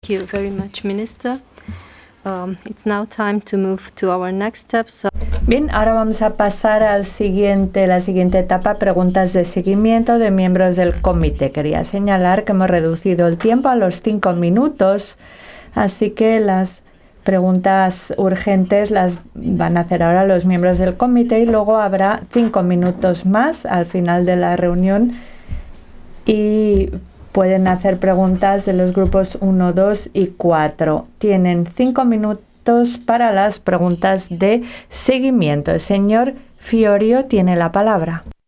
Thank you very much, Minister. It's now time to move to our next step. Bien, ahora vamos a pasar la siguiente etapa, preguntas de seguimiento de miembros del comité. Quería señalar que hemos reducido el tiempo a los 5 minutos, así que las preguntas urgentes las van a hacer ahora los miembros del comité y luego habrá 5 minutos más al final de la reunión y pueden hacer preguntas de los grupos 1, 2 y 4. Tienen 5 minutos para las preguntas de seguimiento. El señor Fiorio tiene la palabra.